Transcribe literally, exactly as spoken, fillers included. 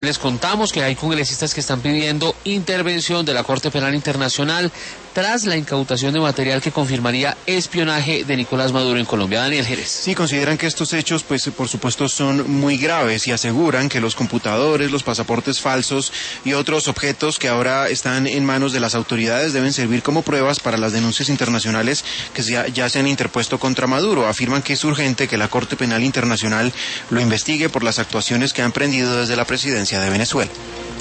Les contamos que hay congresistas que están pidiendo intervención de la Corte Penal Internacional tras la incautación de material que confirmaría espionaje de Nicolás Maduro en Colombia. Daniel Jerez. Sí, consideran que estos hechos, pues por supuesto, son muy graves y aseguran que los computadores, los pasaportes falsos y otros objetos que ahora están en manos de las autoridades deben servir como pruebas para las denuncias internacionales que ya, ya se han interpuesto contra Maduro. Afirman que es urgente que la Corte Penal Internacional lo investigue por las actuaciones que ha emprendido desde la presidencia de Venezuela.